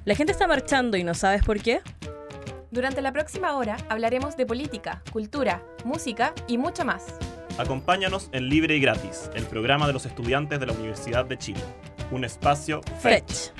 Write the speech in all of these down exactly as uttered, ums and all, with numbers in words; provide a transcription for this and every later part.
¿La gente está marchando y no sabes por qué? Durante la próxima hora hablaremos de política, cultura, música y mucho más. Acompáñanos en Libre y Gratis, el programa de los estudiantes de la Universidad de Chile. Un espacio Fetch.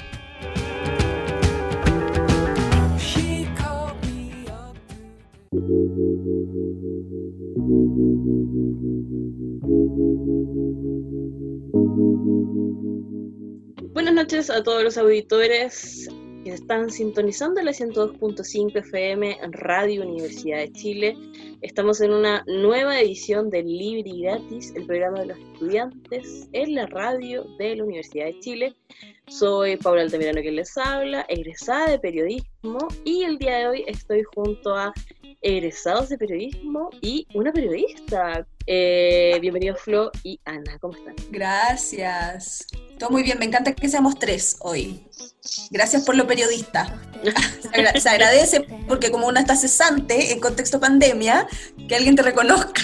Buenas noches a todos los auditores que están sintonizando la ciento dos punto cinco F M en Radio Universidad de Chile. Estamos en una nueva edición de Libre y Gratis, el programa de los estudiantes en la radio de la Universidad de Chile. Soy Paula Altamirano quien les habla, egresada de periodismo, y el día de hoy estoy junto a egresados de periodismo y una periodista. Eh, bienvenidos Flo y Ana, ¿cómo están? Gracias. Todo muy bien, me encanta que seamos tres hoy. Gracias por lo periodista. Se, agra- se agradece porque como uno está cesante en contexto pandemia, que alguien te reconozca.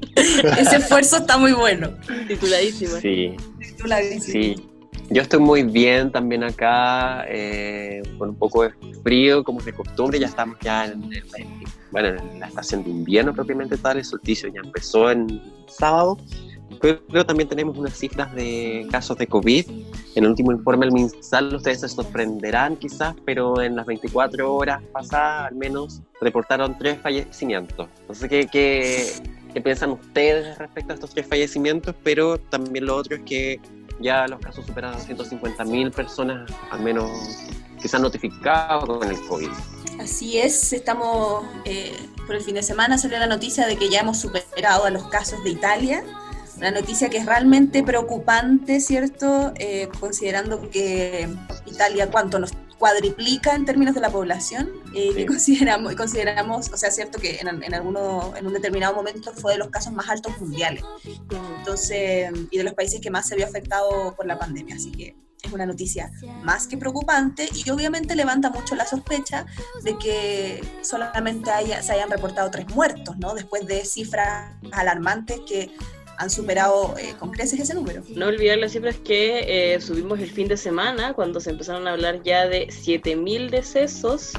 Ese esfuerzo está muy bueno. Tituladísima. Sí. Tituladísima. Sí. Yo estoy muy bien también acá, eh, con un poco de frío, como de costumbre. Ya estamos ya en, el, bueno, en la estación de invierno propiamente tal. El solsticio ya empezó en sábado, pero también tenemos unas cifras de casos de COVID. En el último informe del MinSal, ustedes se sorprenderán quizás, pero en las veinticuatro horas pasadas al menos reportaron tres fallecimientos. No sé qué, qué, qué piensan ustedes respecto a estos tres fallecimientos, pero también lo otro es que ya los casos superan a ciento cincuenta mil personas, al menos que se han notificado con el COVID. Así es, estamos, eh, por el fin de semana salió la noticia de que ya hemos superado a los casos de Italia, una noticia que es realmente preocupante, ¿cierto? Eh, considerando que Italia, ¿cuánto nos cuadriplica en términos de la población? Eh, sí. Y consideramos, consideramos, o sea, cierto que en, en, alguno, en un determinado momento fue de los casos más altos mundiales, entonces, y de los países que más se vio afectado por la pandemia, así que es una noticia más que preocupante y obviamente levanta mucho la sospecha de que solamente haya, se hayan reportado tres muertos, ¿no? Después de cifras alarmantes que han superado eh, con creces ese número. No olvidar las cifras que eh, subimos el fin de semana, cuando se empezaron a hablar ya de siete mil decesos,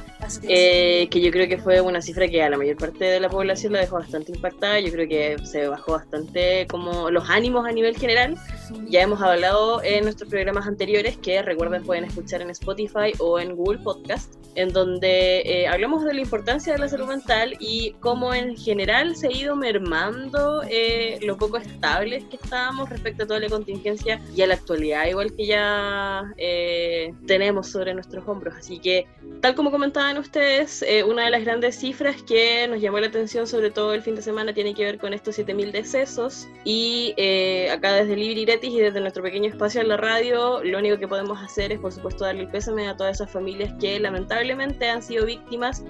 eh, que yo creo que fue una cifra que a la mayor parte de la población la dejó bastante impactada. Yo creo que se bajó bastante como los ánimos a nivel general. Ya hemos hablado en nuestros programas anteriores, que recuerden pueden escuchar en Spotify o en Google Podcast, en donde eh, hablamos de la importancia de la salud mental y cómo en general se ha ido mermando eh, lo poco estables que estábamos respecto a toda la contingencia y a la actualidad, igual que ya eh, tenemos sobre nuestros hombros. Así que, tal como comentaban ustedes, eh, una de las grandes cifras que nos llamó la atención, sobre todo el fin de semana, tiene que ver con estos siete mil decesos, y eh, acá desde Libre y Gratis y desde nuestro pequeño espacio en la radio, lo único que podemos hacer es, por supuesto, darle el pésame a todas esas familias que lamentablemente han sido víctimas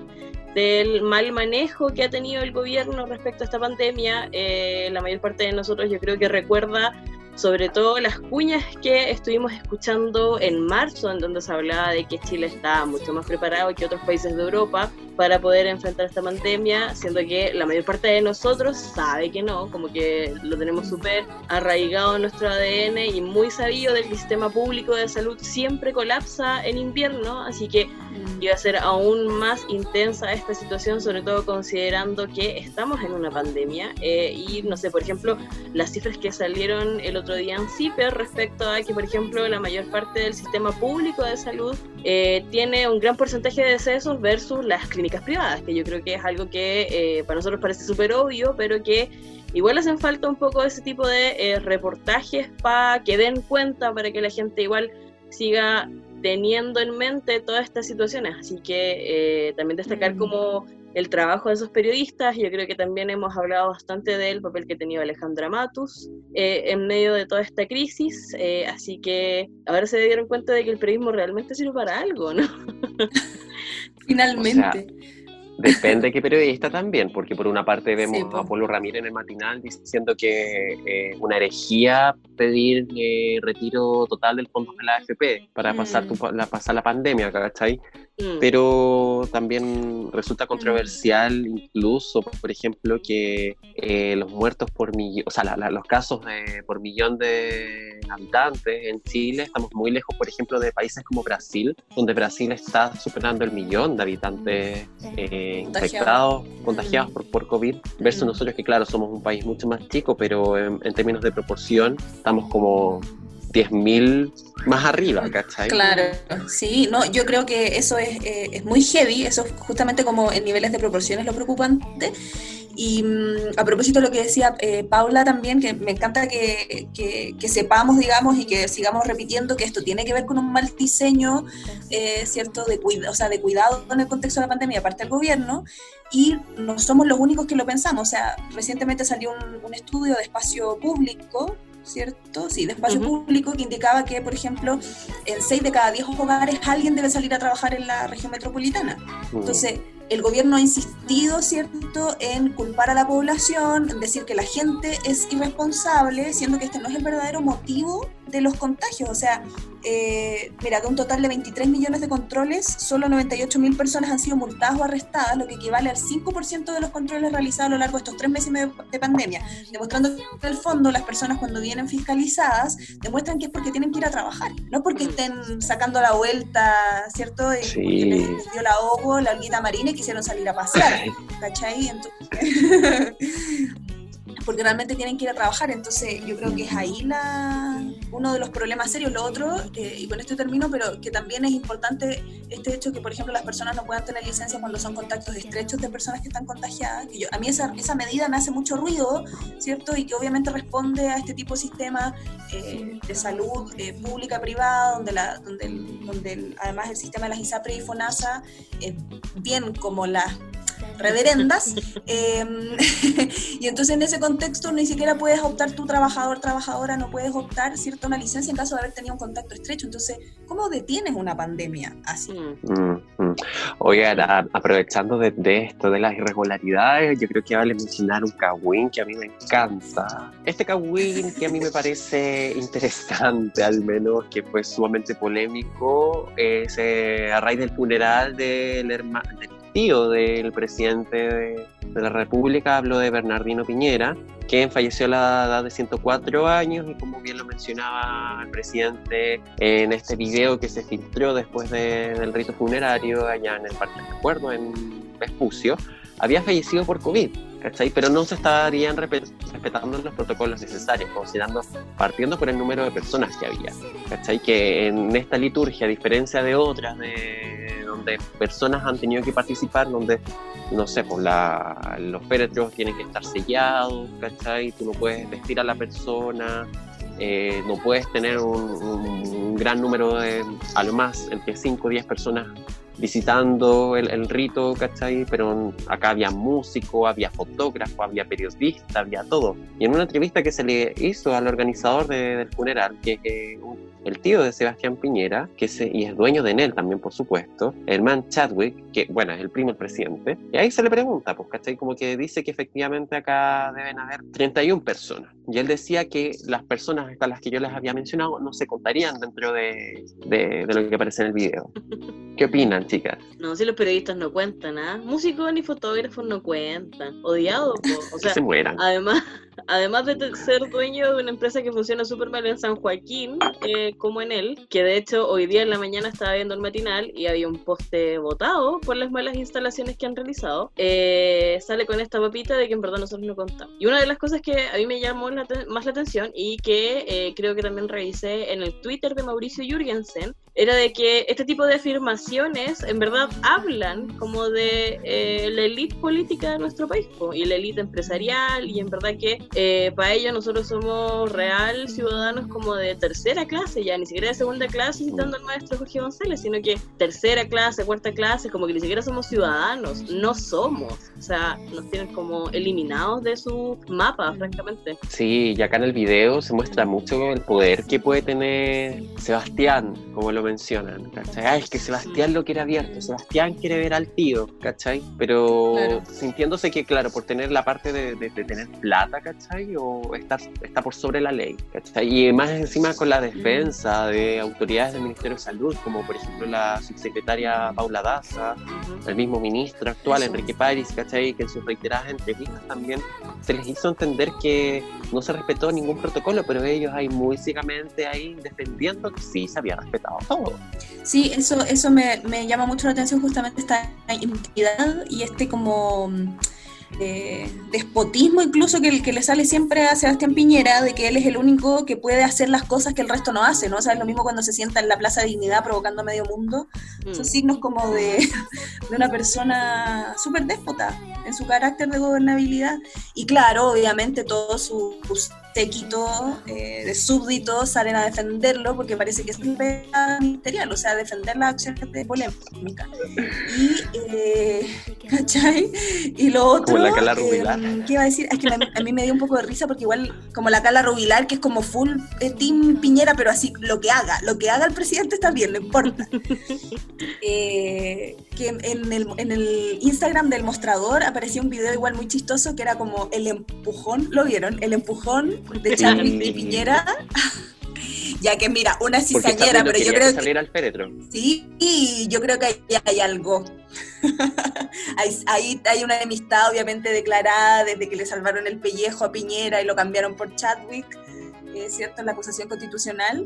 del mal manejo que ha tenido el gobierno respecto a esta pandemia. Eh, la mayor parte de nosotros yo creo que recuerda sobre todo las cuñas que estuvimos escuchando en marzo, en donde se hablaba de que Chile está mucho más preparado que otros países de Europa para poder enfrentar esta pandemia, siendo que la mayor parte de nosotros sabe que no, como que lo tenemos súper arraigado en nuestro A D N y muy sabido del sistema público de salud siempre colapsa en invierno, así que iba a ser aún más intensa esta situación, sobre todo considerando que estamos en una pandemia, eh, y no sé, por ejemplo, las cifras que salieron el otro día en CIPER respecto a que, por ejemplo, la mayor parte del sistema público de salud eh, tiene un gran porcentaje de decesos versus las clínicas privadas, que yo creo que es algo que eh, para nosotros parece súper obvio, pero que igual hacen falta un poco de ese tipo de eh, reportajes para que den cuenta, para que la gente igual siga teniendo en mente todas estas situaciones. Así que eh, también destacar mm. como el trabajo de esos periodistas. Yo creo que también hemos hablado bastante del papel que ha tenido Alejandra Matus eh, en medio de toda esta crisis, eh, así que ahora se dieron cuenta de que el periodismo realmente sirve para algo, ¿no? Finalmente. O sea, depende de qué periodista también, porque por una parte vemos sí, a Polo Ramírez en el matinal diciendo que es eh, una herejía pedir eh, retiro total del fondo de la A F P para mm. pasar, tu, la, pasar la pandemia, ¿cachai? mm. pero también resulta controversial mm. incluso, por ejemplo, que eh, los muertos por millón, o sea, la, la, los casos de, por millón de habitantes en Chile, estamos muy lejos, por ejemplo, de países como Brasil, donde Brasil está superando el millón de habitantes eh, infectados, contagiados mm. por, por COVID, versus mm. nosotros que, claro, somos un país mucho más chico, pero en, en términos de proporción, estamos como diez mil más arriba, ¿cachai? Claro, sí, no, yo creo que eso es, eh, es muy heavy, eso justamente como en niveles de proporciones lo preocupante. Y um, a propósito de lo que decía eh, Paula también, que me encanta que, que, que sepamos, digamos, y que sigamos repitiendo que esto tiene que ver con un mal diseño, eh, ¿cierto?, de, cuida- o sea, de cuidado en el contexto de la pandemia, aparte del gobierno, y no somos los únicos que lo pensamos. O sea, recientemente salió un, un estudio de espacio público, ¿cierto? Sí, de espacio uh-huh. público, que indicaba que, por ejemplo, en seis de cada diez hogares alguien debe salir a trabajar en la región metropolitana. Uh-huh. Entonces, el gobierno ha insistido, ¿cierto?, en culpar a la población, en decir que la gente es irresponsable, siendo que este no es el verdadero motivo de los contagios. O sea, eh, mira, de un total de veintitrés millones de controles, solo noventa y ocho mil personas han sido multadas o arrestadas, lo que equivale al cinco por ciento de los controles realizados a lo largo de estos tres meses y medio de pandemia, demostrando que en el fondo las personas cuando vienen fiscalizadas demuestran que es porque tienen que ir a trabajar, no porque estén sacando la vuelta, ¿cierto? Y sí. porque les, les dio la ahogo, la olguita marina y quisieron salir a pasear, ¿cachai? Entonces, porque realmente tienen que ir a trabajar. Entonces yo creo que es ahí la, uno de los problemas serios. Lo otro, eh, y con esto termino, pero que también es importante este hecho que, por ejemplo, las personas no puedan tener licencia cuando son contactos estrechos de personas que están contagiadas, que yo, a mí esa, esa medida me hace mucho ruido, ¿cierto? Y que obviamente responde a este tipo de sistema eh, de salud eh, pública, privada, donde, la, donde, el, donde el, además el sistema de las ISAPRE y FONASA, eh, bien como las reverendas, eh, y entonces en ese contexto ni siquiera puedes optar, tú trabajador, trabajadora, no puedes optar, ¿cierto?, una licencia en caso de haber tenido un contacto estrecho. Entonces, ¿cómo detienes una pandemia así? Mm-hmm. Oigan, aprovechando de, de esto, de las irregularidades, yo creo que vale mencionar un cagüín que a mí me encanta. Este cagüín que a mí me parece interesante, al menos, que fue sumamente polémico, es eh, a raíz del funeral del hermano, tío del presidente de, de la República, hablo de Bernardino Piñera, quien falleció a la edad de ciento cuatro años, y como bien lo mencionaba el presidente en este video que se filtró después de, del rito funerario allá en el Parque del Recuerdo, en Vespucio, había fallecido por COVID, ¿cachai? Pero no se estarían respetando los protocolos necesarios, considerando, partiendo por el número de personas que había, ¿cachai? Que en esta liturgia, a diferencia de otras, de donde personas han tenido que participar, donde, no sé, pues la, los féretros tienen que estar sellados, ¿cachai? Tú no puedes vestir a la persona, eh, no puedes tener un, un gran número de, a lo más, entre cinco o diez personas visitando el, el rito, ¿cachai? Pero acá había músico, había fotógrafo, había periodista, había todo. Y en una entrevista que se le hizo al organizador de, del funeral, que es eh, el tío de Sebastián Piñera, que se, y es dueño de Enel también, por supuesto, Herman Chadwick, que, bueno, es el primo del presidente, y ahí se le pregunta, pues, ¿cachai? Como que dice que efectivamente acá deben haber treinta y una personas. Y él decía que las personas a las que yo les había mencionado no se contarían dentro de, de, de lo que aparece en el video. ¿Qué opinan, chicas? No, si los periodistas no cuentan, ¿ah? ¿eh? Músicos ni fotógrafos no cuentan. Odiados, po. O sea, que se mueran. Además, además de ser dueño de una empresa que funciona súper mal en San Joaquín, eh, como en él, que de hecho hoy día en la mañana estaba viendo el matinal y había un poste botado por las malas instalaciones que han realizado, eh, sale con esta papita de que en verdad nosotros no contamos. Y una de las cosas que a mí me llamó la te- más la atención, y que eh, creo que también revisé en el Twitter de Mauricio Jürgensen, era de que este tipo de afirmaciones en verdad hablan como de eh, la élite política de nuestro país, po, y la élite empresarial, y en verdad que eh, para ellos nosotros somos real ciudadanos como de tercera clase, ya ni siquiera de segunda clase citando al maestro Jorge González, sino que tercera clase, cuarta clase, como que ni siquiera somos ciudadanos, no somos, o sea, nos tienen como eliminados de su mapa, francamente. Sí, y acá en el video se muestra mucho el poder que puede tener Sebastián, como lo mencionan, ¿cachai? Ah, es que Sebastián lo quiere abierto, Sebastián quiere ver al tío, ¿cachai? Pero claro, sintiéndose que, claro, por tener la parte de, de, de tener plata, ¿cachai? O estar, está por sobre la ley, ¿cachai? Y más encima con la defensa de autoridades del Ministerio de Salud, como por ejemplo la subsecretaria Paula Daza, el mismo ministro actual, Enrique París, ¿cachai? Que en sus reiteradas entrevistas también se les hizo entender que no se respetó ningún protocolo, pero ellos ahí muy ciegamente ahí defendiendo que sí se había respetado todo. Sí, eso, eso me, me llama mucho la atención, justamente esta impunidad y este como eh, despotismo incluso que, que le sale siempre a Sebastián Piñera, de que él es el único que puede hacer las cosas que el resto no hace, ¿no? O sea, es lo mismo cuando se sienta en la Plaza de Dignidad provocando medio mundo, mm. son signos como de, de una persona súper déspota en su carácter de gobernabilidad, y claro, obviamente todos sus séquitos eh, de súbditos salen a defenderlo porque parece que es ministerial, o sea, defender las acciones de polémica. Y, eh, ¿cachai? Y lo otro, como la Carla Rubilar. Eh, ¿qué iba a decir? Es que me, a mí me dio un poco de risa porque igual, como la Carla Rubilar, que es como full eh, team Piñera, pero así, lo que haga, lo que haga el presidente está bien, no importa. Eh, que en el, en el Instagram del Mostrador aparecía un video igual muy chistoso que era como el empujón, ¿lo vieron? El empujón de Chadwick y Piñera, ya que mira, una cizañera, pero yo creo que salir al féretro. Sí, y yo creo que ahí hay algo. ahí, ahí hay una enemistad obviamente declarada desde que le salvaron el pellejo a Piñera y lo cambiaron por Chadwick, eh, ¿cierto? En la acusación constitucional.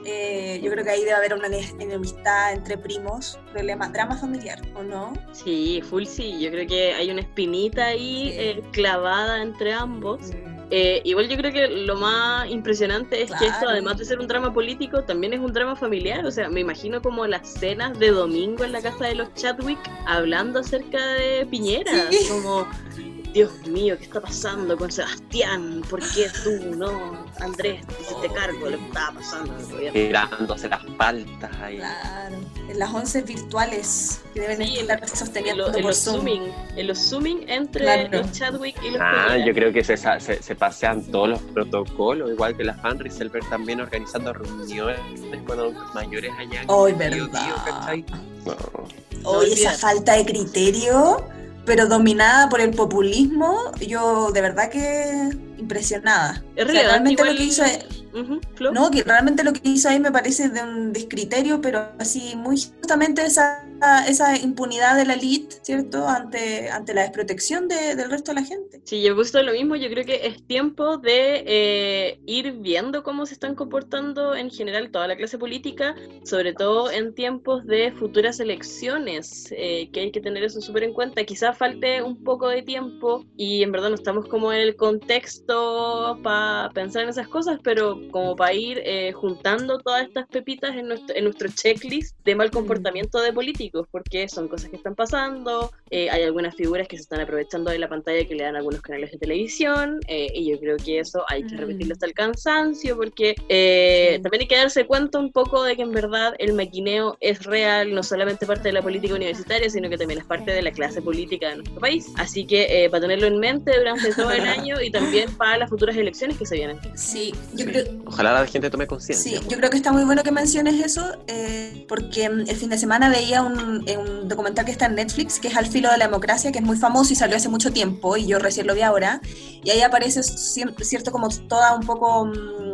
Eh, yo creo que ahí debe haber una enemistad entre primos, problema, drama familiar, ¿o no? Sí, full sí, yo creo que hay una espinita ahí sí. eh, clavada entre ambos. Eh, igual yo creo que lo más impresionante es claro. que esto, además de ser un drama político, también es un drama familiar. O sea, me imagino como las cenas de domingo en la casa de los Chadwick hablando acerca de Piñera, sí. como... Dios mío, ¿qué está pasando con Sebastián? ¿Por qué tú, no? Andrés, te hiciste cargo de lo que estaba pasando. Tirándose las paltas ahí. Claro, en las once virtuales que deben sí, estar sosteniendo en, lo, en por los Zoom. zooming, en los zooming entre claro. los Chadwick y los Ah, Piñera. Yo creo que se, se, se pasean todos los protocolos, igual que la Fan Rieselberg también organizando reuniones con adultos mayores allá. Hoy, verdad. Hoy no. no esa falta de criterio, pero dominada por el populismo, yo de verdad que impresionada. Es o sea, realmente igual... lo que hizo uh-huh, no, que realmente lo que hizo ahí me parece de un descriterio, pero así muy justamente esa, esa impunidad de la elite, ¿cierto? Ante, ante la desprotección de, del resto de la gente. Sí, yo he visto lo mismo, yo creo que es tiempo de eh, ir viendo cómo se están comportando en general toda la clase política, sobre todo en tiempos de futuras elecciones, eh, que hay que tener eso súper en cuenta. Quizás falte un poco de tiempo y en verdad no estamos como en el contexto para pensar en esas cosas, pero como para ir eh, juntando todas estas pepitas en nuestro, en nuestro checklist de mal comportamiento de políticos, porque son cosas que están pasando, eh, hay algunas figuras que se están aprovechando de la pantalla que le dan algunos canales de televisión, eh, y yo creo que eso hay que repetirlo hasta el cansancio, porque eh, sí. también hay que darse cuenta un poco de que en verdad el maquineo es real, no solamente parte de la política universitaria, sino que también es parte de la clase política de nuestro país, así que eh, para tenerlo en mente durante todo el año y también para las futuras elecciones que se vienen. Sí, yo creo... Ojalá la gente tome conciencia. Sí, yo creo que está muy bueno que menciones eso, eh, porque el fin de semana veía un, un documental que está en Netflix, que es Al filo de la democracia, que es muy famoso y salió hace mucho tiempo, y yo recién lo vi ahora, y ahí aparece, cierto, como toda un poco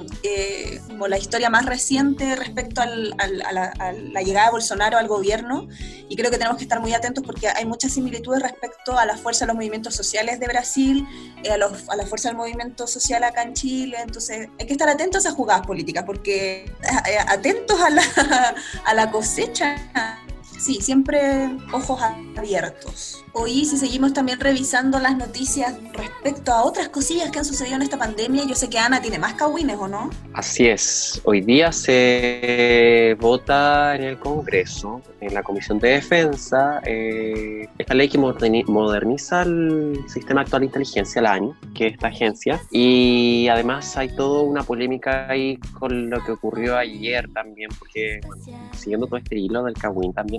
eh, como la historia más reciente respecto al, al, a, la, a la llegada de Bolsonaro al gobierno, y creo que tenemos que estar muy atentos porque hay muchas similitudes respecto a la fuerza de los movimientos sociales de Brasil, eh, a, los, a la fuerza del movimiento social acá en Chile, entonces hay que estar atentos a jugadas políticas, porque eh, atentos a la, a la cosecha, sí, siempre ojos abiertos. Hoy, si seguimos también revisando las noticias respecto a otras cosillas que han sucedido en esta pandemia, yo sé que Ana tiene más cagüines, ¿o no? Así es. Hoy día se vota en el Congreso, en la Comisión de Defensa, eh, esta ley que moderniza el sistema actual de inteligencia, la ANI, que es esta agencia, y además hay toda una polémica ahí con lo que ocurrió ayer también, porque bueno, siguiendo todo este hilo del cagüín también,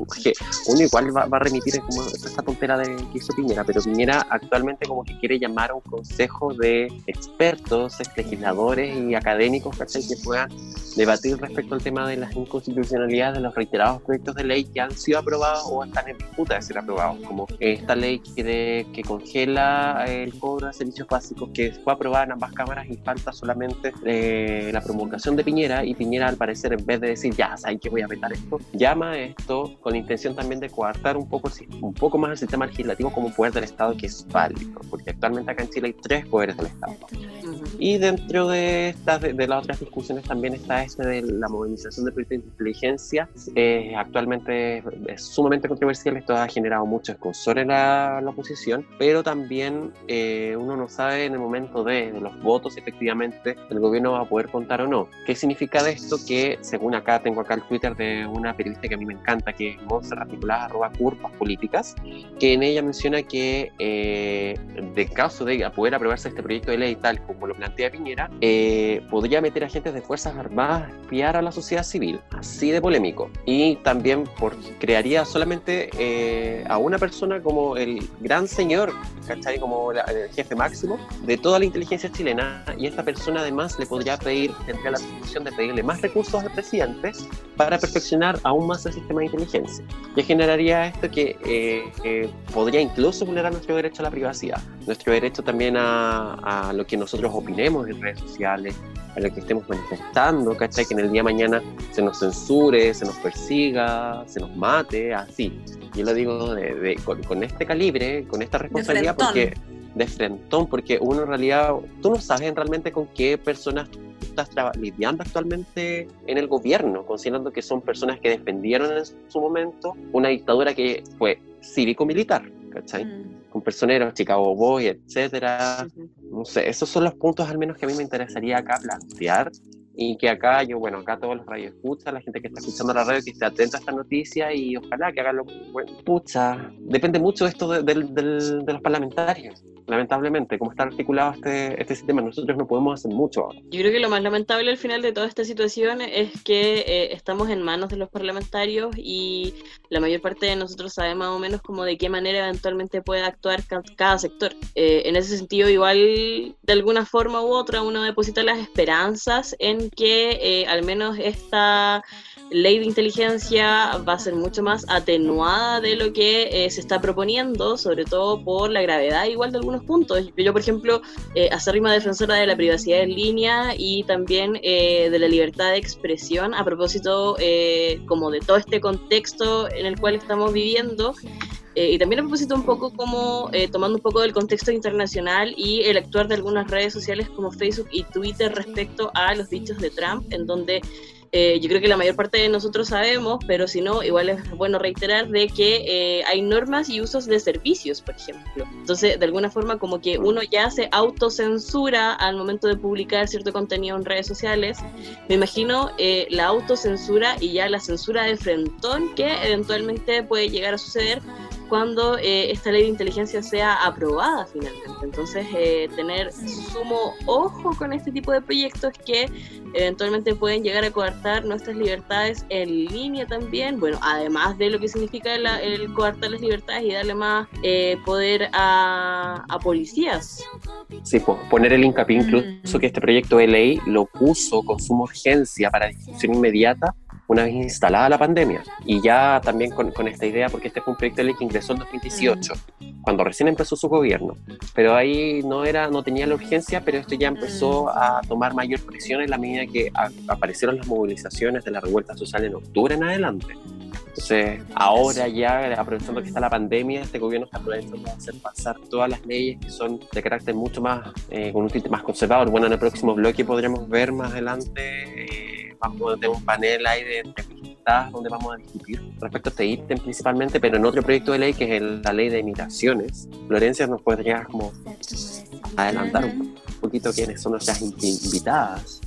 que uno igual va, va a remitir como esta tontera de que hizo Piñera, pero Piñera actualmente como que quiere llamar a un consejo de expertos, legisladores y académicos, ¿cachai?, que puedan debatir respecto al tema de las inconstitucionalidades de los reiterados proyectos de ley que han sido aprobados o están en disputa de ser aprobados, como esta ley que, de, que congela el cobro de servicios básicos, que fue aprobada en ambas cámaras y falta solamente eh, la promulgación de Piñera, y Piñera al parecer, en vez de decir ya, ¿saben que voy a vetar esto?, llama a esto con la intención también de coartar un poco, un poco más el sistema legislativo como poder del Estado, que es válido, porque actualmente acá en Chile hay tres poderes del Estado. Uh-huh. Y dentro de estas de, de las otras discusiones también está este de la movilización de proyectos de inteligencia. Eh, actualmente es sumamente controversial, esto ha generado mucho escozor en la, la oposición, pero también eh, uno no sabe en el momento de, de los votos efectivamente el gobierno va a poder contar o no. ¿Qué significa de esto? Que según acá, tengo acá el Twitter de una periodista que a mí me encanta, que es Montserrat Nicolás, arroba curvas políticas, que en ella menciona que eh, de caso de poder aprobarse este proyecto de ley tal como lo plantea Piñera, eh, podría meter agentes de Fuerzas Armadas a espiar a la sociedad civil, así de polémico, y también por, crearía solamente eh, a una persona como el gran señor, ¿cachai?, como la, el jefe máximo de toda la inteligencia chilena, y esta persona además le podría pedir, tendría la atribución de pedirle más recursos al presidente para perfeccionar aún más el sistema de inteligencia. ¿Qué generaría esto? Que eh, eh, podría incluso vulnerar nuestro derecho a la privacidad, nuestro derecho también a, a lo que nosotros opinemos en redes sociales, a lo que estemos manifestando, ¿cachai?, que en el día de mañana se nos censure, se nos persiga, se nos mate, así. Yo lo digo de, de, con, con este calibre, con esta responsabilidad, porque de frentón, porque uno en realidad, tú no sabes realmente con qué personas estás lidiando actualmente en el gobierno, considerando que son personas que defendieron en su momento una dictadura que fue cívico-militar, ¿cachai? Mm. Con personeros, Chicago Boys, etcétera. Uh-huh. No sé, esos son los puntos al menos que a mí me interesaría acá plantear, y que acá yo, bueno, acá todos los radioescuchas, la gente que está escuchando la radio, que esté atenta a esta noticia y ojalá que hagan lo bueno. Pucha, depende mucho de esto de, de, de, de los parlamentarios. Lamentablemente, como está articulado este, este sistema, nosotros no podemos hacer mucho ahora. Yo creo que lo más lamentable al final de toda esta situación es que eh, estamos en manos de los parlamentarios y la mayor parte de nosotros sabe más o menos como de qué manera eventualmente puede actuar ca- cada sector. Eh, en ese sentido, igual, de alguna forma u otra, uno deposita las esperanzas en que eh, al menos esta ley de inteligencia va a ser mucho más atenuada de lo que eh, se está proponiendo, sobre todo por la gravedad igual de algunos puntos. Yo, por ejemplo, eh, acérrima defensora de la privacidad en línea y también eh, de la libertad de expresión a propósito eh, como de todo este contexto en el cual estamos viviendo. Eh, y también a propósito un poco como eh, tomando un poco del contexto internacional y el actuar de algunas redes sociales como Facebook y Twitter respecto a los dichos de Trump, en donde eh, yo creo que la mayor parte de nosotros sabemos, pero si no, igual es bueno reiterar de que eh, hay normas y usos de servicios, por ejemplo. Entonces, de alguna forma, como que uno ya se autocensura al momento de publicar cierto contenido en redes sociales. Me imagino eh, la autocensura y ya la censura de frentón que eventualmente puede llegar a suceder cuando eh, esta ley de inteligencia sea aprobada finalmente. Entonces, eh, tener sumo ojo con este tipo de proyectos que eventualmente pueden llegar a coartar nuestras libertades en línea también, bueno, además de lo que significa la, el coartar las libertades y darle más eh, poder a, a policías. Sí, pues, poner el hincapié incluso que este proyecto de ley lo puso con suma urgencia para discusión inmediata una vez instalada la pandemia, y ya también con, con esta idea, porque este fue un proyecto de ley que ingresó en dos mil dieciocho, mm. cuando recién empezó su gobierno, pero ahí no era, no tenía la urgencia, pero esto ya empezó a tomar mayor presión en la medida que a, aparecieron las movilizaciones de la revuelta social en octubre en adelante. Entonces, ahora ya, aprovechando que está la pandemia, este gobierno está aprovechando de hacer pasar todas las leyes que son de carácter mucho más, eh, con un tinte más conservador. Bueno, en el próximo bloque podremos ver más adelante, eh, vamos a tener un panel ahí de entrevistas donde vamos a discutir respecto a este ítem principalmente, pero en otro proyecto de ley que es el, la ley de migraciones. Florencia, ¿nos podría como adelantar un poquito quiénes son nuestras invitadas?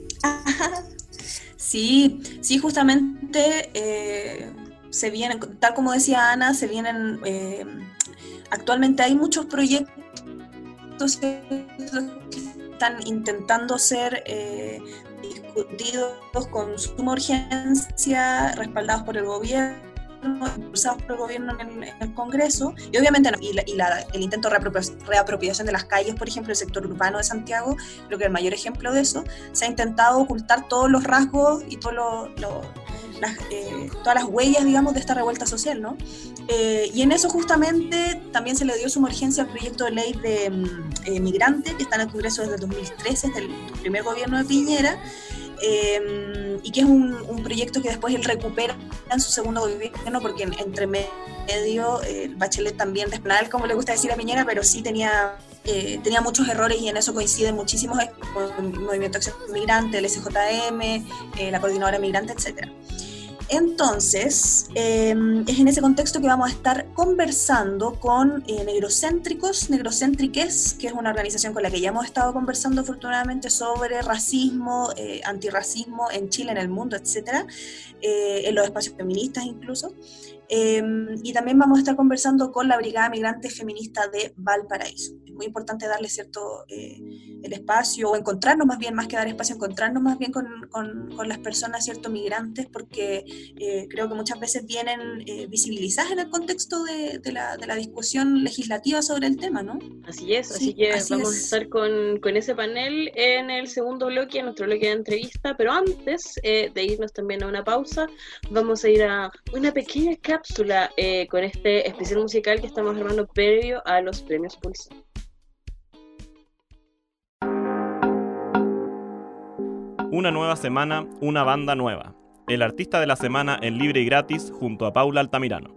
Sí, sí, justamente eh, se vienen, tal como decía Ana, se vienen, eh, actualmente hay muchos proyectos que están intentando ser eh, discutidos con suma urgencia, respaldados por el gobierno, impulsados por el gobierno en el, en el Congreso, y obviamente y, la, y la, el intento de reapropia- reapropiación de las calles, por ejemplo, el sector urbano de Santiago, creo que el mayor ejemplo de eso, se ha intentado ocultar todos los rasgos y todos los... Lo, Las, eh, todas las huellas, digamos, de esta revuelta social, ¿no? Eh, y en eso justamente también se le dio su urgencia al proyecto de ley de eh, migrante, que está en el Congreso desde el dos mil trece, desde el primer gobierno de Piñera, eh, y que es un, un proyecto que después él recupera en su segundo gobierno, porque en, entre medio eh, Bachelet también despenal, como le gusta decir a Piñera, pero sí tenía... Eh, tenía muchos errores y en eso coinciden muchísimos con el Movimiento Acción Migrante, el S J M, eh, la Coordinadora Migrante, etcétera. Entonces, eh, es en ese contexto que vamos a estar conversando con eh, Negrocéntricos, Negrocéntriques, que es una organización con la que ya hemos estado conversando afortunadamente sobre racismo, eh, antirracismo en Chile, en el mundo, etcétera, eh, en los espacios feministas incluso. Eh, y también vamos a estar conversando con la Brigada Migrante Feminista de Valparaíso. Es muy importante darle cierto eh, el espacio, o encontrarnos más bien, más que dar espacio, encontrarnos más bien con, con, con las personas, cierto, migrantes, porque eh, creo que muchas veces vienen eh, visibilizadas en el contexto de, de, la, de la discusión legislativa sobre el tema, ¿no? Así es, así Sí, que así vamos es. a estar con, con ese panel en el segundo bloque, en nuestro bloque de entrevista, pero antes eh, de irnos también a una pausa, vamos a ir a una pequeña cápsula eh, con este especial musical que estamos armando previo a los premios Pulsar. Una nueva semana, una banda nueva. El artista de la semana en Libre y Gratis junto a Paula Altamirano.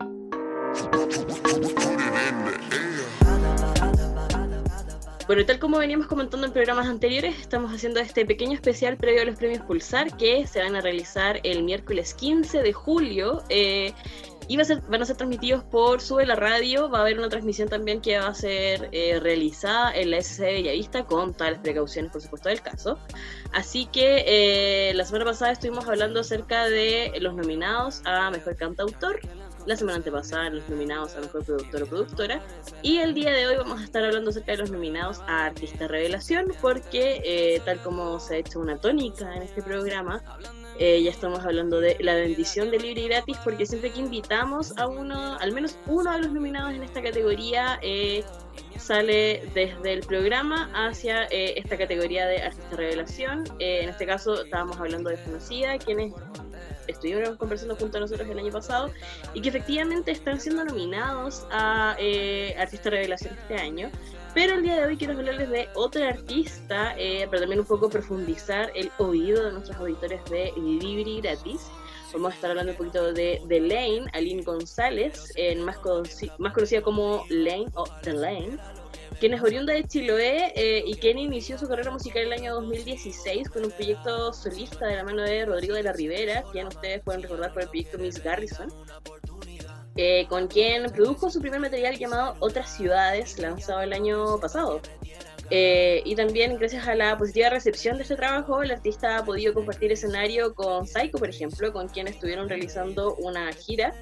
Bueno, tal como veníamos comentando en programas anteriores, estamos haciendo este pequeño especial previo a los premios Pulsar que se van a realizar el miércoles quince de julio. Eh, y va a ser, van a ser transmitidos por Sube la Radio. Va a haber una transmisión también que va a ser eh, realizada en la S C de Bellavista con todas las precauciones, por supuesto, del caso. Así que eh, la semana pasada estuvimos hablando acerca de los nominados a Mejor Cantautor. La semana antepasada los nominados a Mejor Productor o Productora, y el día de hoy vamos a estar hablando acerca de los nominados a Artista Revelación, porque eh, tal como se ha hecho una tónica en este programa, eh, ya estamos hablando de la bendición de Libre y Gratis, porque siempre que invitamos a uno, al menos uno de los nominados en esta categoría, eh, sale desde el programa hacia eh, esta categoría de Artista Revelación. Eh, en este caso estábamos hablando de Conocida, quienes estuvieron conversando junto a nosotros el año pasado y que efectivamente están siendo nominados a eh, Artista Revelación este año, pero el día de hoy quiero hablarles de otra artista, eh, pero también un poco profundizar el oído de nuestros auditores de Libre y Gratis. Vamos a estar hablando un poquito de Delaine, Aline González, eh, más, conoci- más conocida como Lane o Delaine, quien es oriunda de Chiloé eh, y quien inició su carrera musical el año dos mil dieciséis con un proyecto solista de la mano de Rodrigo de la Rivera, quien ustedes pueden recordar por el proyecto Miss Garrison, eh, con quien produjo su primer material llamado Otras Ciudades, lanzado el año pasado. Eh, y también gracias a la positiva recepción de este trabajo, el artista ha podido compartir escenario con Psycho, por ejemplo, con quien estuvieron realizando una gira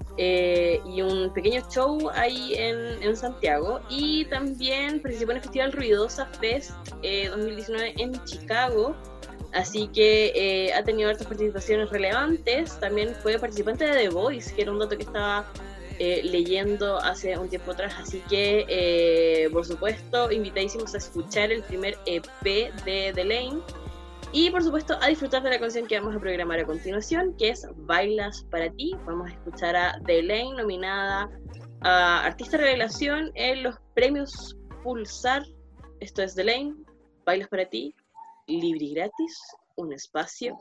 Eh, y un pequeño show ahí en, en Santiago, y también participó en el Festival Ruidosa Fest eh, dos mil diecinueve en Chicago, así que eh, ha tenido otras participaciones relevantes. También fue participante de The Voice, que era un dato que estaba eh, leyendo hace un tiempo atrás, así que eh, por supuesto invitadísimos a escuchar el primer E P de Delaine. Y por supuesto a disfrutar de la canción que vamos a programar a continuación, que es Bailas para ti. Vamos a escuchar a Delaine, nominada a Artista Revelación en los premios Pulsar. Esto es Delaine, Bailas para ti, Libre y Gratis, un espacio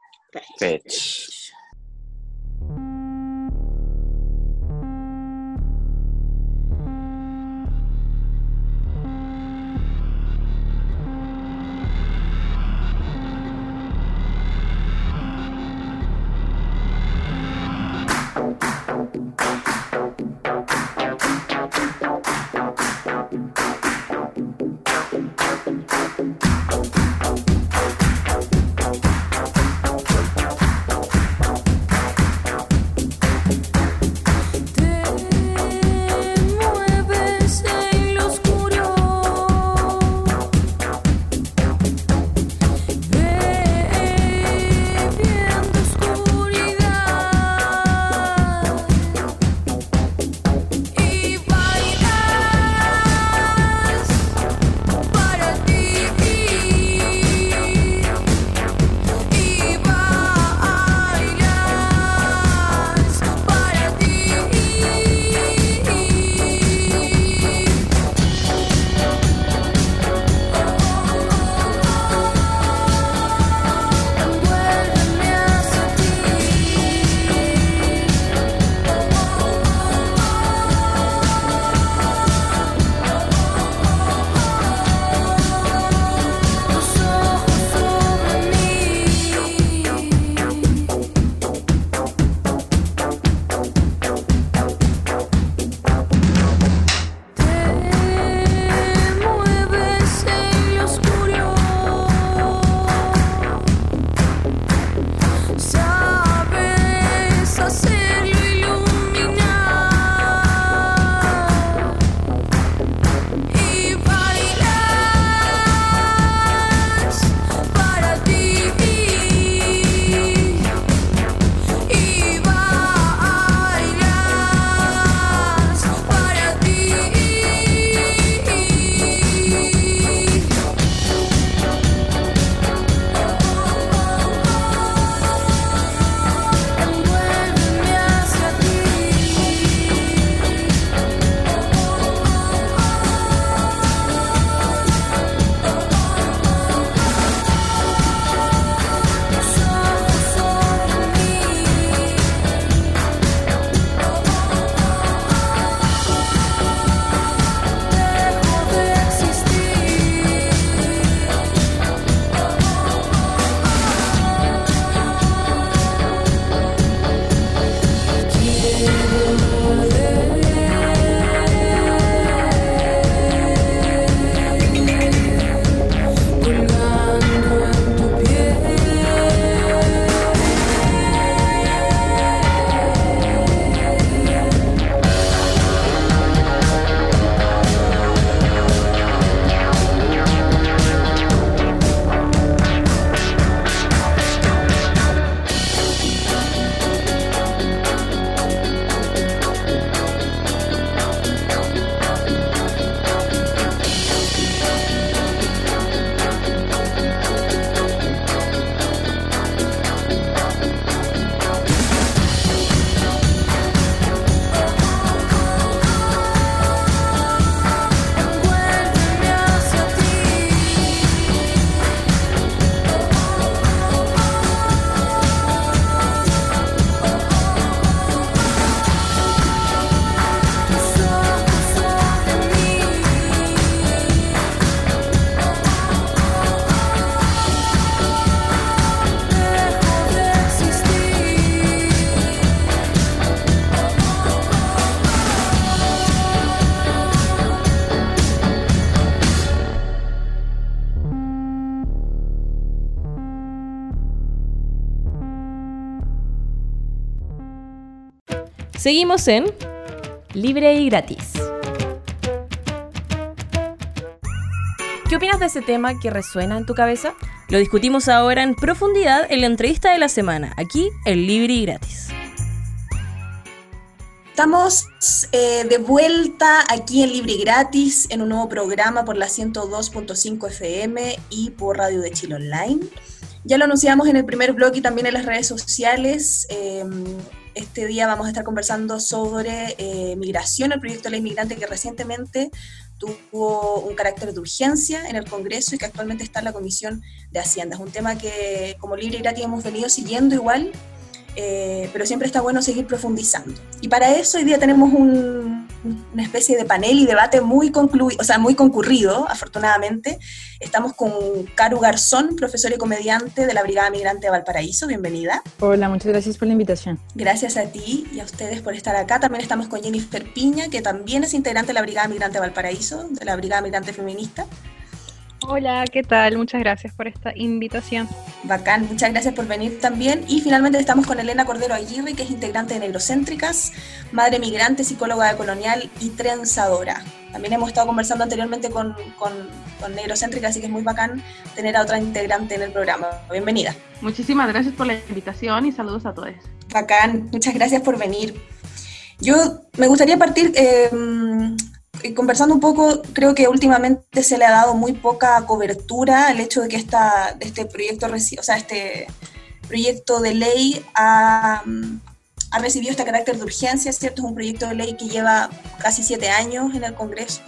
Fetch. Seguimos en Libre y Gratis. ¿Qué opinas de ese tema que resuena en tu cabeza? Lo discutimos ahora en profundidad en la entrevista de la semana, aquí en Libre y Gratis. Estamos eh, de vuelta aquí en Libre y Gratis en un nuevo programa por la ciento dos punto cinco F M y por Radio de Chile Online. Ya lo anunciamos en el primer blog y también en las redes sociales. Eh, este día vamos a estar conversando sobre eh, migración, el proyecto de ley migrante que recientemente tuvo un carácter de urgencia en el Congreso y que actualmente está en la Comisión de Hacienda. Es un tema que como Libre y Gratis hemos venido siguiendo igual, eh, pero siempre está bueno seguir profundizando. Y para eso hoy día tenemos un, una especie de panel y debate muy, conclu- o sea, muy concurrido, afortunadamente. Estamos con Caru Garzón, profesora y comediante de la Brigada Migrante de Valparaíso. Bienvenida. Hola, muchas gracias por la invitación. Gracias a ti y a ustedes por estar acá. También estamos con Jennifer Piña, que también es integrante de la Brigada Migrante de Valparaíso, de la Brigada Migrante Feminista. Hola, ¿qué tal? Muchas gracias por esta invitación. Bacán, muchas gracias por venir también. Y finalmente estamos con Elena Cordero Aguirre, que es integrante de Negrocéntricas, madre migrante, psicóloga decolonial y trenzadora. También hemos estado conversando anteriormente con, con, con Negrocéntricas, así que es muy bacán tener a otra integrante en el programa. Bienvenida. Muchísimas gracias por la invitación y saludos a todos. Bacán, muchas gracias por venir. Yo me gustaría partir... Eh, conversando un poco, creo que últimamente se le ha dado muy poca cobertura al hecho de que esta, este proyecto, o sea, este proyecto de ley ha, ha recibido este carácter de urgencia, ¿cierto? Es un proyecto de ley que lleva casi siete años en el Congreso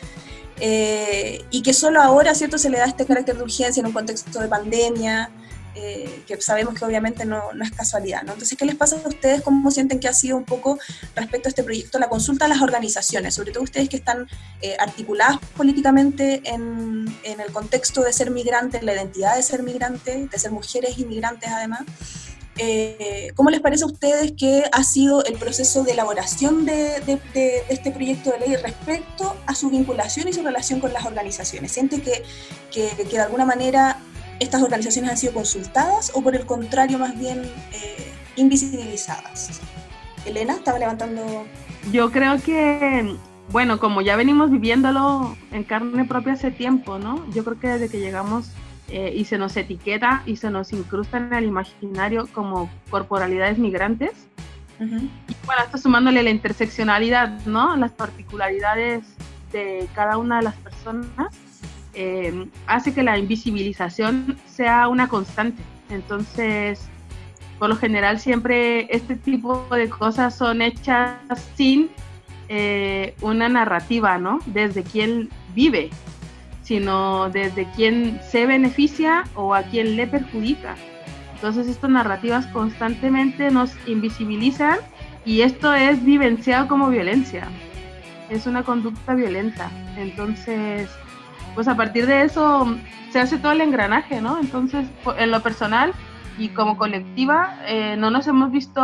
eh, y que solo ahora, ¿cierto?, se le da este carácter de urgencia en un contexto de pandemia, Eh, que sabemos que obviamente no, no es casualidad, ¿no? Entonces, ¿qué les pasa a ustedes? ¿Cómo sienten que ha sido un poco respecto a este proyecto la consulta a las organizaciones, sobre todo ustedes que están eh, articuladas políticamente en, en el contexto de ser migrante, en la identidad de ser migrante, de ser mujeres inmigrantes además? Eh, ¿Cómo les parece a ustedes que ha sido el proceso de elaboración de, de, de, de este proyecto de ley respecto a su vinculación y su relación con las organizaciones? ¿Sienten que, que, que de alguna manera estas organizaciones han sido consultadas o por el contrario más bien eh, invisibilizadas? Elena, estaba levantando... Yo creo que, bueno, como ya venimos viviéndolo en carne propia hace tiempo, ¿no? Yo creo que desde que llegamos eh, y se nos etiqueta y se nos incrusta en el imaginario como corporalidades migrantes, uh-huh. Y bueno, esto sumándole la interseccionalidad, ¿no? Las particularidades de cada una de las personas, Eh, hace que la invisibilización sea una constante. Entonces, por lo general siempre este tipo de cosas son hechas sin eh, una narrativa, ¿no? Desde quien vive, sino desde quien se beneficia o a quien le perjudica. Entonces estas narrativas constantemente nos invisibilizan y esto es vivenciado como violencia. Es una conducta violenta. Entonces, pues a partir de eso se hace todo el engranaje, ¿no? Entonces, en lo personal y como colectiva, eh, no nos hemos visto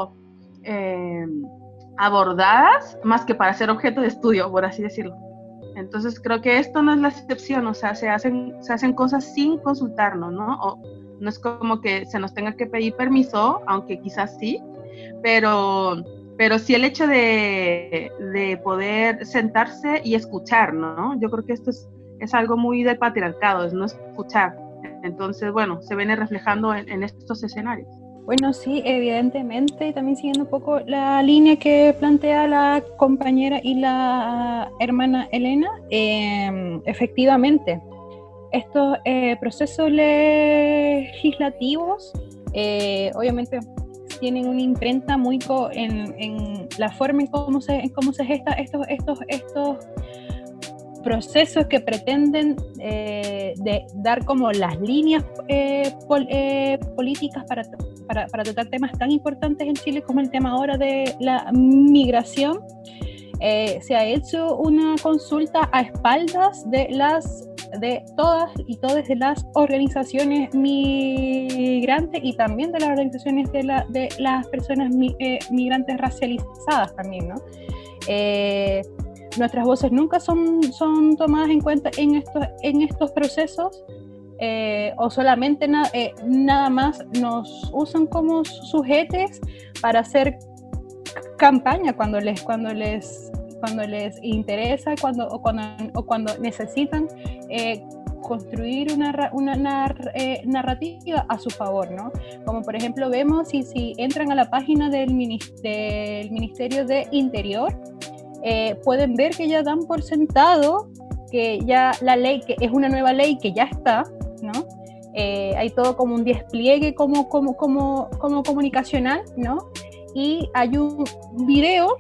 eh, abordadas más que para ser objeto de estudio, por así decirlo. Entonces, creo que esto no es la excepción, o sea, se hacen, se hacen cosas sin consultarnos, ¿no? O no es como que se nos tenga que pedir permiso, aunque quizás sí, pero... pero sí el hecho de, de poder sentarse y escuchar, ¿no? Yo creo que esto es, es algo muy del patriarcado, es no escuchar. Entonces, bueno, se viene reflejando en, en estos escenarios. Bueno, sí, evidentemente, y también siguiendo un poco la línea que plantea la compañera y la hermana Elena, eh, efectivamente, estos eh, procesos legislativos, eh, obviamente, tienen una imprenta muy co- en, en la forma en cómo se, en cómo se gesta estos, estos, estos procesos que pretenden eh, de dar como las líneas eh, pol, eh, políticas para, para, para tratar temas tan importantes en Chile como el tema ahora de la migración. Eh, se ha hecho una consulta a espaldas de las de todas y todas de las organizaciones migrantes y también de las organizaciones de, la, de las personas mi, eh, migrantes racializadas también, ¿no? Eh, nuestras voces nunca son, son tomadas en cuenta en estos, en estos procesos, eh, o solamente na, eh, nada más nos usan como sujetes para hacer campaña cuando les, cuando les, cuando les interesa, cuando, o, cuando, o cuando necesitan eh, construir una, una nar, eh, narrativa a su favor, ¿no? Como por ejemplo vemos si, si entran a la página del, minist- del Ministerio de Interior, eh, pueden ver que ya dan por sentado que ya la ley, que es una nueva ley que ya está, ¿no? Eh, hay todo como un despliegue como, como, como, como comunicacional, ¿no? Y hay un video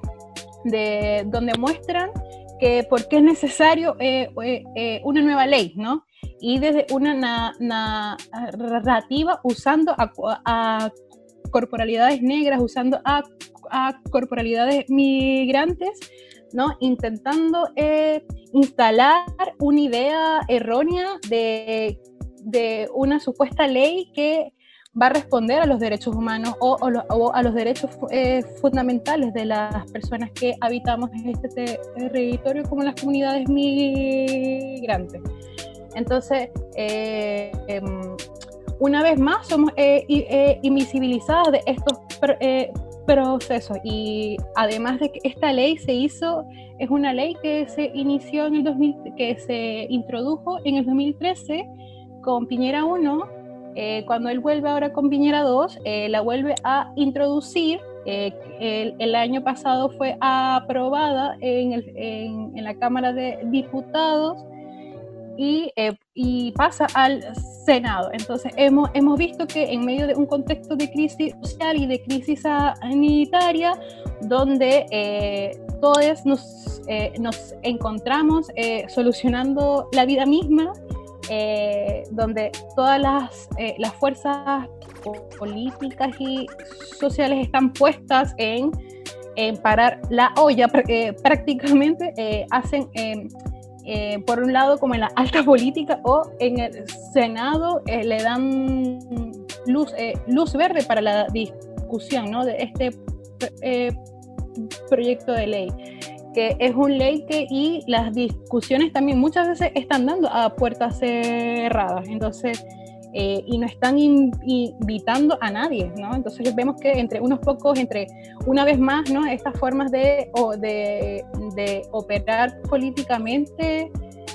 de, donde muestran que por qué es necesario eh, eh, una nueva ley, ¿no? Y desde una na, na, narrativa usando a, a corporalidades negras, usando a, a corporalidades migrantes, ¿no? Intentando eh, instalar una idea errónea de, de una supuesta ley que va a responder a los derechos humanos o, o, lo, o a los derechos eh, fundamentales de las personas que habitamos en este territorio, como las comunidades migrantes. Entonces, eh, eh, una vez más somos eh, eh, invisibilizadas de estos eh, procesos, y además de que esta ley se hizo, es una ley que se inició en el dos mil, que se introdujo en el dos mil trece con Piñera uno, eh, cuando él vuelve ahora con Piñera dos, eh, la vuelve a introducir. Eh, el, el año pasado fue aprobada en, el, en, en la Cámara de Diputados y, eh, y pasa al Senado. Entonces hemos, hemos visto que en medio de un contexto de crisis social y de crisis sanitaria, donde eh, todos nos, eh, nos encontramos eh, solucionando la vida misma, eh, donde todas las, eh, las fuerzas políticas y sociales están puestas en, en parar la olla, eh, prácticamente eh, hacen... Eh, Eh, por un lado como en la alta política o en el Senado eh, le dan luz, eh, luz verde para la discusión, ¿no? De este eh, proyecto de ley, que es una ley que, y las discusiones también muchas veces están dando a puertas cerradas, entonces eh, y no están in, invitando a nadie, ¿no? Entonces vemos que entre unos pocos, entre una vez más, ¿no? Estas formas de, o de, de operar políticamente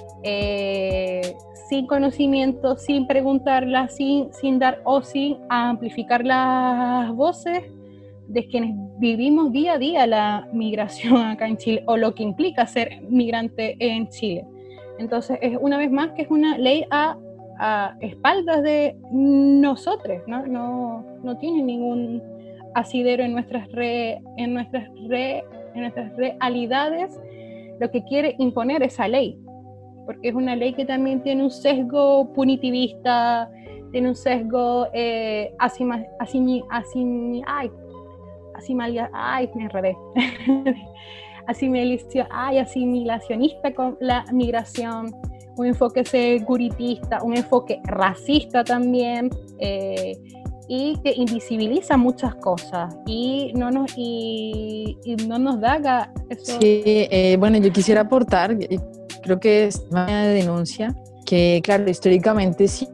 eh, sin conocimiento, sin preguntarlas, sin, sin dar o sin amplificar las voces de quienes vivimos día a día la migración acá en Chile, o lo que implica ser migrante en Chile. Entonces es una vez más que es una ley a a espaldas de nosotros, ¿no? No, no tiene ningún asidero en nuestras, re, en, nuestras re, en nuestras realidades lo que quiere imponer esa ley, porque es una ley que también tiene un sesgo punitivista, tiene un sesgo eh, asima, asimi, asimi, ay, asimilia, ay, me enredé. asimilación, ay, asimilacionista con la migración, un enfoque securitista, un enfoque racista también, eh, y que invisibiliza muchas cosas y no nos, y, y no nos da eso. Sí, eh, bueno, yo quisiera aportar, creo que es una denuncia, que claro, históricamente sí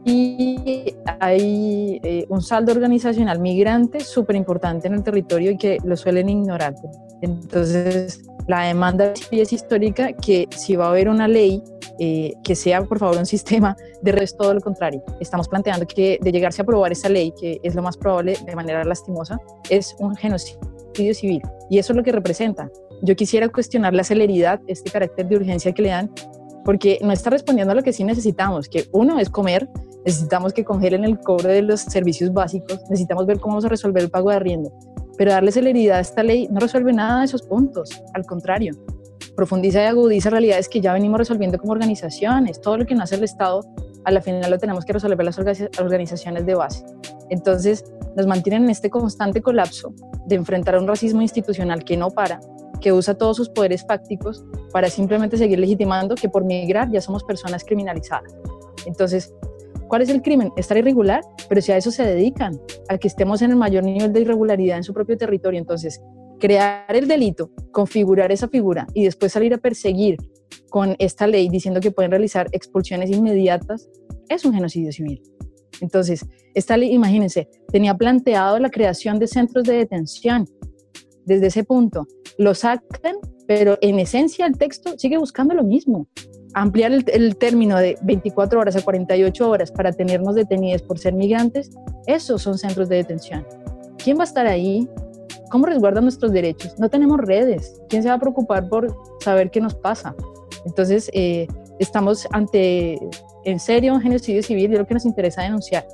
hay eh, un saldo organizacional migrante súper importante en el territorio y que lo suelen ignorar. Entonces, la demanda es histórica, que si va a haber una ley, eh, que sea por favor un sistema de redes, todo lo contrario. Estamos planteando que de llegarse a aprobar esa ley, que es lo más probable de manera lastimosa, es un genocidio civil, y eso es lo que representa. Yo quisiera cuestionar la celeridad, este carácter de urgencia que le dan, porque no está respondiendo a lo que sí necesitamos, que uno es comer, necesitamos que congelen el cobro de los servicios básicos, necesitamos ver cómo vamos a resolver el pago de arriendo, pero darle celeridad a esta ley no resuelve nada de esos puntos, al contrario, profundiza y agudiza realidades que ya venimos resolviendo como organizaciones. Todo lo que no hace el Estado, a la final lo tenemos que resolver las organizaciones de base. Entonces, nos mantienen en este constante colapso de enfrentar a un racismo institucional que no para, que usa todos sus poderes fácticos para simplemente seguir legitimando que por migrar ya somos personas criminalizadas. Entonces, ¿cuál es el crimen? Estar irregular, pero si a eso se dedican, a que estemos en el mayor nivel de irregularidad en su propio territorio. Entonces, crear el delito, configurar esa figura y después salir a perseguir con esta ley diciendo que pueden realizar expulsiones inmediatas, es un genocidio civil. Entonces, esta ley, imagínense, tenía planteado la creación de centros de detención desde ese punto. Lo sacan, pero en esencia el texto sigue buscando lo mismo. Ampliar el, el término de veinticuatro horas a cuarenta y ocho horas para tenernos detenidos por ser migrantes, esos son centros de detención. ¿Quién va a estar ahí? ¿Cómo resguardan nuestros derechos? No tenemos redes. ¿Quién se va a preocupar por saber qué nos pasa? Entonces, eh, estamos ante, en serio, un genocidio civil, y es lo que nos interesa denunciar.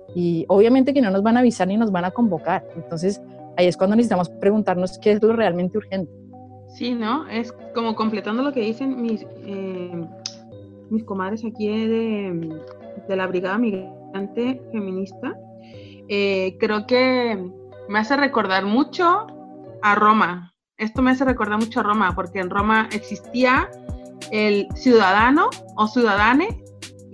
Y obviamente que no nos van a avisar ni nos van a convocar. Entonces, ahí es cuando necesitamos preguntarnos qué es lo realmente urgente. Sí, ¿no? Es como completando lo que dicen mis, eh, mis comadres aquí de, de la Brigada Migrante Feminista. Eh, creo que me hace recordar mucho a Roma. Esto me hace recordar mucho a Roma, porque en Roma existía el ciudadano o ciudadane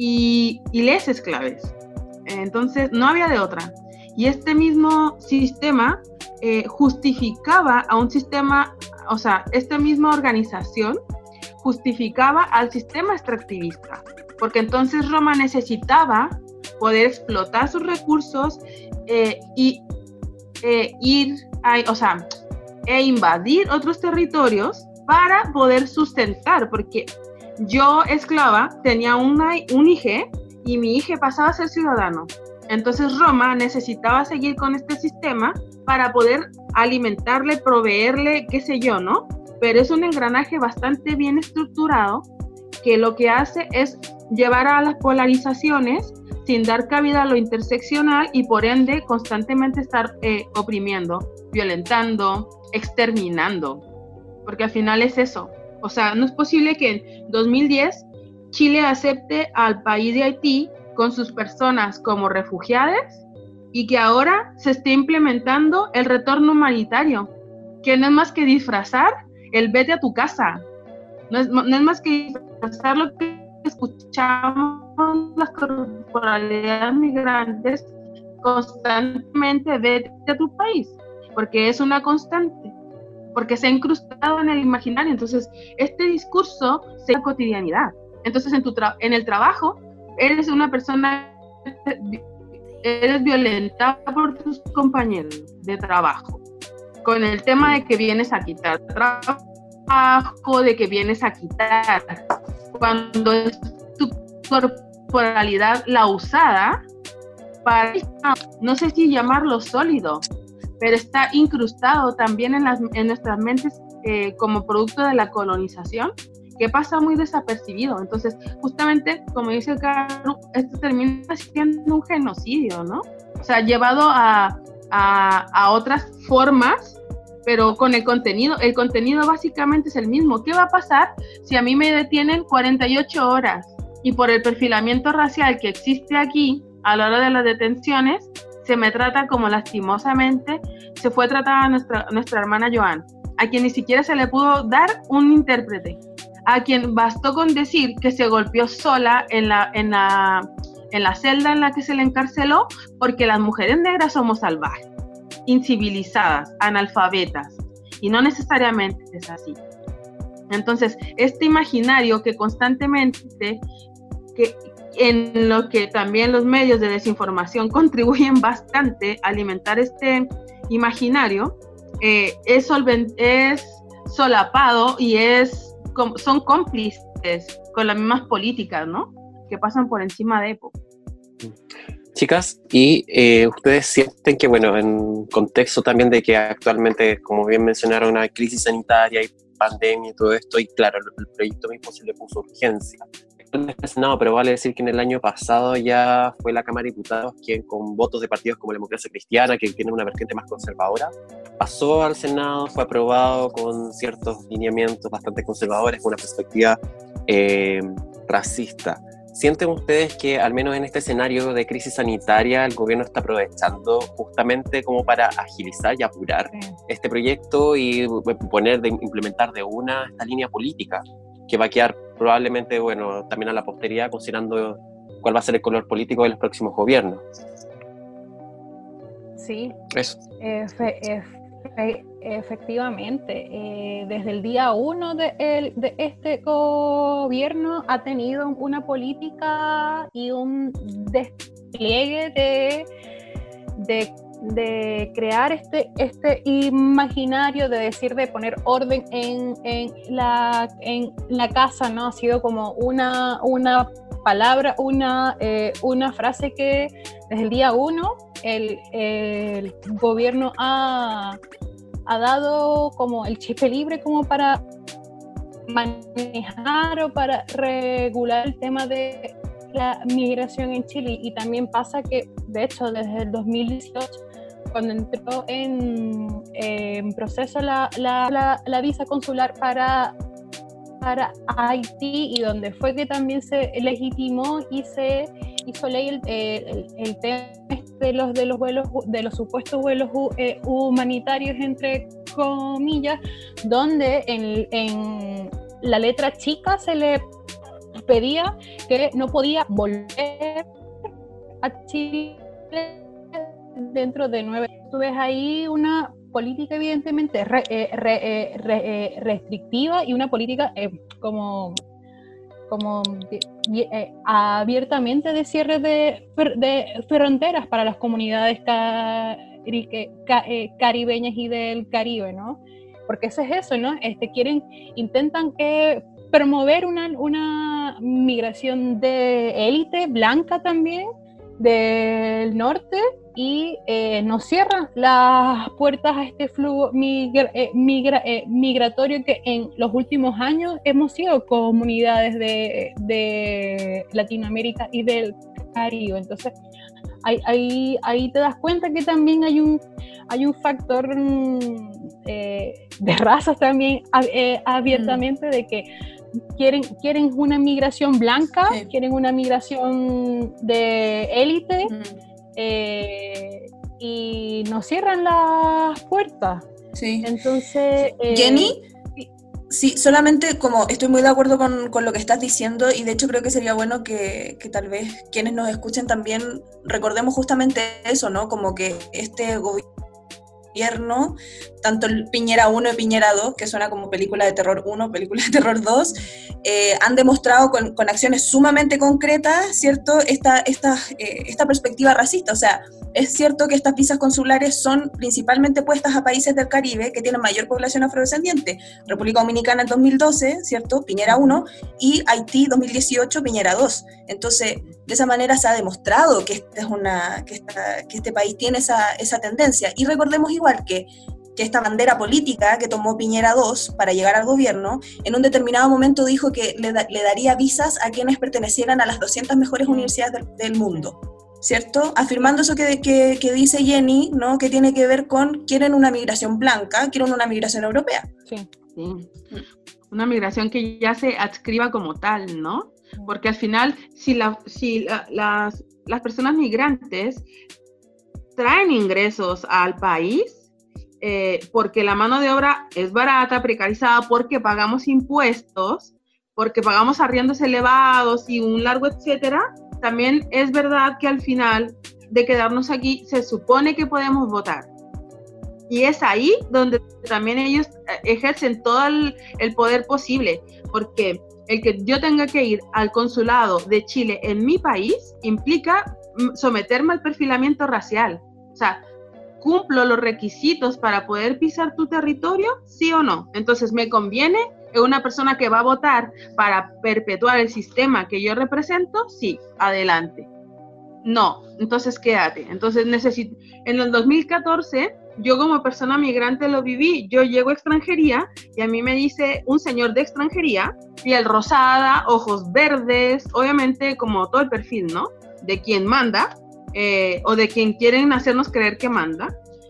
y, y les esclaves. Entonces no había de otra. Y este mismo sistema eh, justificaba a un sistema, o sea, esta misma organización justificaba al sistema extractivista, porque entonces Roma necesitaba poder explotar sus recursos eh, y eh, ir, a, o sea, e invadir otros territorios para poder sustentar, porque yo, esclava, tenía una, un hijo y mi hijo pasaba a ser ciudadano. Entonces Roma necesitaba seguir con este sistema para poder alimentarle, proveerle, qué sé yo, ¿no? Pero es un engranaje bastante bien estructurado que lo que hace es llevar a las polarizaciones sin dar cabida a lo interseccional y por ende constantemente estar eh, oprimiendo, violentando, exterminando, porque al final es eso. O sea, no es posible que en dos mil diez Chile acepte al país de Haití con sus personas como refugiadas y que ahora se esté implementando el retorno humanitario, que no es más que disfrazar el vete a tu casa, no es, no es más que disfrazar lo que escuchamos las corporalidades migrantes constantemente, vete a tu país, porque es una constante, porque se ha incrustado en el imaginario. Entonces este discurso se da cotidianidad. Entonces en, tu tra- en el trabajo eres una persona, eres violentada por tus compañeros de trabajo, con el tema de que vienes a quitar trabajo, de que vienes a quitar, cuando es tu corporalidad la usada para, no sé si llamarlo sólido, pero está incrustado también en, las, en nuestras mentes eh, como producto de la colonización, que pasa muy desapercibido. Entonces, justamente, como dice Carlos, esto termina siendo un genocidio, ¿no? O sea, llevado a, a, a otras formas, pero con el contenido. El contenido básicamente es el mismo. ¿Qué va a pasar si a mí me detienen cuarenta y ocho horas y por el perfilamiento racial que existe aquí a la hora de las detenciones se me trata como lastimosamente se fue tratada nuestra, nuestra hermana Joan, a quien ni siquiera se le pudo dar un intérprete, a quien bastó con decir que se golpeó sola en la, en la, en la celda en la que se le encarceló, porque las mujeres negras somos salvajes, incivilizadas, analfabetas, y no necesariamente es así. Entonces, este imaginario que constantemente, que, en lo que también los medios de desinformación contribuyen bastante a alimentar este imaginario, eh, es, solvent, es solapado y es son cómplices con las mismas políticas, ¿no? Que pasan por encima de época. Chicas, y eh, ustedes sienten que, bueno, en contexto también de que actualmente, como bien mencionaron, hay crisis sanitaria y pandemia y todo esto, y claro, el proyecto mismo se le puso urgencia. No, pero vale decir que en el año pasado ya fue la Cámara de Diputados quien, con votos de partidos como la Democracia Cristiana, que tiene una vertiente más conservadora, pasó al Senado, fue aprobado con ciertos lineamientos bastante conservadores, con una perspectiva eh, racista. ¿Sienten ustedes que, al menos en este escenario de crisis sanitaria, el gobierno está aprovechando justamente como para agilizar y apurar este proyecto y poner, de, implementar de una esta línea política que va a quedar probablemente, bueno, también a la posteridad, considerando cuál va a ser el color político de los próximos gobiernos? Sí, eso. Efe, efe, efectivamente. Eh, desde el día uno de, el, de este gobierno ha tenido una política y un despliegue de, de de crear este, este imaginario de decir, de poner orden en, en, la, en la casa, ¿no? Ha sido como una, una palabra, una, eh, una frase que desde el día uno el, el gobierno ha, ha dado como el chip libre como para manejar o para regular el tema de la migración en Chile. Y también pasa que, de hecho, desde el dos mil dieciocho, cuando entró en, en proceso la, la, la, la visa consular para, para Haití, y donde fue que también se legitimó y se hizo ley el, el, el tema de los, de los vuelos, de los supuestos vuelos eh, humanitarios, entre comillas, donde en, en la letra chica se le pedía que no podía volver a Chile dentro de nueve. Tú ves ahí una política evidentemente re, eh, re, eh, re, eh, restrictiva y una política eh, como, como eh, abiertamente de cierre de, de fronteras para las comunidades cari, ca, eh, caribeñas y del Caribe, ¿no? Porque eso es eso, ¿no? Este, quieren, intentan eh, promover una, una migración de élite blanca también del norte, y eh, nos cierran las puertas a este flujo migra, eh, migra, eh, migratorio que en los últimos años hemos sido comunidades de, de Latinoamérica y del Caribe. Entonces ahí, ahí, ahí te das cuenta que también hay un, hay un factor eh, de razas también eh, abiertamente, mm. de que quieren, quieren una migración blanca, sí. quieren una migración de élite, mm. Eh, y nos cierran las puertas. Sí. Entonces, eh, Jenny, sí, solamente como estoy muy de acuerdo con, con lo que estás diciendo, y de hecho creo que sería bueno que, que tal vez quienes nos escuchen también recordemos justamente eso, ¿no? Como que este gobierno, tanto el Piñera uno y Piñera dos, que suena como película de terror uno, película de terror dos, eh, han demostrado con, con acciones sumamente concretas, ¿cierto?, esta, esta, eh, esta perspectiva racista. O sea, es cierto que estas visas consulares son principalmente puestas a países del Caribe que tienen mayor población afrodescendiente. República Dominicana en dos mil doce, ¿cierto?, Piñera uno, y Haití dos mil dieciocho, Piñera dos. Entonces, de esa manera se ha demostrado que, esta es una, que, esta, que este país tiene esa, esa tendencia. Y recordemos igual que que esta bandera política que tomó Piñera dos para llegar al gobierno, en un determinado momento dijo que le, da, le daría visas a quienes pertenecieran a las doscientas mejores universidades del, del mundo, ¿cierto? Afirmando eso que, que, que dice Jenny, ¿no? Que tiene que ver con, quieren una migración blanca, quieren una migración europea. Sí, sí. Una migración que ya se adscriba como tal, ¿no? Porque al final, si, la, si la, las, las personas migrantes traen ingresos al país, Eh, porque la mano de obra es barata, precarizada, porque pagamos impuestos, porque pagamos arriendos elevados y un largo etcétera, también es verdad que al final de quedarnos aquí se supone que podemos votar. Y es ahí donde también ellos ejercen todo el, el poder posible, porque el que yo tenga que ir al consulado de Chile en mi país implica someterme al perfilamiento racial. O sea, ¿cumplo los requisitos para poder pisar tu territorio? ¿Sí o no? Entonces, ¿me conviene una persona que va a votar para perpetuar el sistema que yo represento? Sí, adelante. No, entonces quédate. Entonces, necesito... En el dos mil catorce, yo como persona migrante lo viví. Yo llego a extranjería y a mí me dice un señor de extranjería, piel rosada, ojos verdes, obviamente como todo el perfil, ¿no?, de quien manda, Eh, o de quien quieren hacernos creer que manda,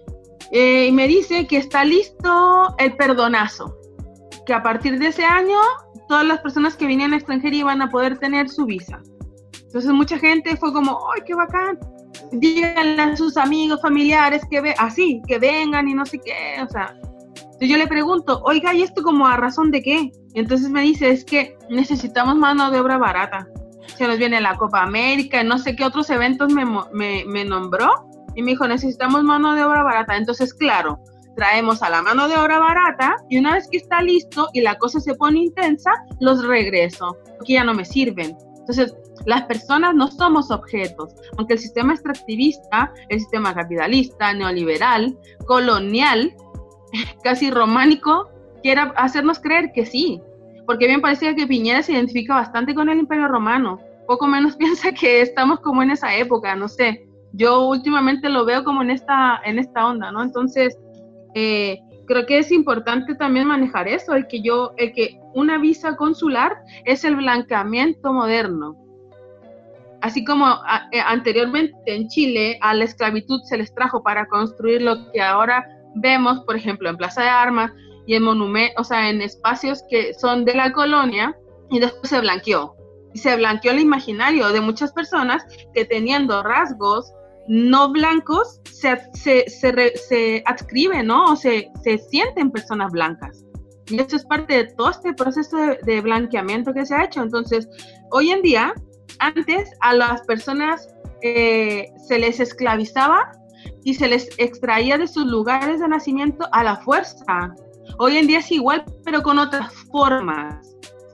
eh, y me dice que está listo el perdonazo, que a partir de ese año todas las personas que vinieron a extranjería iban a poder tener su visa. Entonces mucha gente fue como, ¡ay, qué bacán! Díganle a sus amigos, familiares, que ve así, que vengan y no sé qué, o sea. Entonces yo le pregunto, oiga, ¿y esto como a razón de qué? Y entonces me dice, es que necesitamos mano de obra barata. Se nos viene la Copa América, no sé qué otros eventos me, me, me nombró, y me dijo, necesitamos mano de obra barata. Entonces, claro, traemos a la mano de obra barata, y una vez que está listo y la cosa se pone intensa, los regreso, porque ya no me sirven. Entonces, Las personas no somos objetos, aunque el sistema extractivista, el sistema capitalista, neoliberal, colonial, casi románico, quiera hacernos creer que sí, porque bien parecía que Piñera se identifica bastante con el Imperio Romano, poco menos piensa que estamos como en esa época, no sé, yo últimamente lo veo como en esta, en esta onda, ¿no? Entonces, eh, creo que es importante también manejar eso, el que yo, el que una visa consular es el blanqueamiento moderno. Así como a, eh, anteriormente en Chile a la esclavitud se les trajo para construir lo que ahora vemos, por ejemplo, en Plaza de Armas y en monumentos, o sea, en espacios que son de la colonia, y después se blanqueó. Y se blanqueó el imaginario de muchas personas que teniendo rasgos no blancos se, se, se, re, se adscriben, ¿no? O se, se sienten personas blancas. Y esto es parte de todo este proceso de, de blanqueamiento que se ha hecho. Entonces, hoy en día, antes a las personas eh, se les esclavizaba y se les extraía de sus lugares de nacimiento a la fuerza. Hoy en día es igual, pero con otras formas,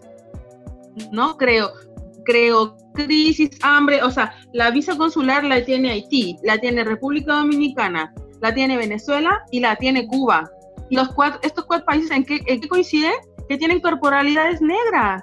¿no? Creo, creo, crisis, hambre, o sea, la visa consular la tiene Haití, la tiene República Dominicana, la tiene Venezuela y la tiene Cuba. Y los cuatro, estos cuatro países, ¿en qué, en qué coinciden? Que tienen corporalidades negras.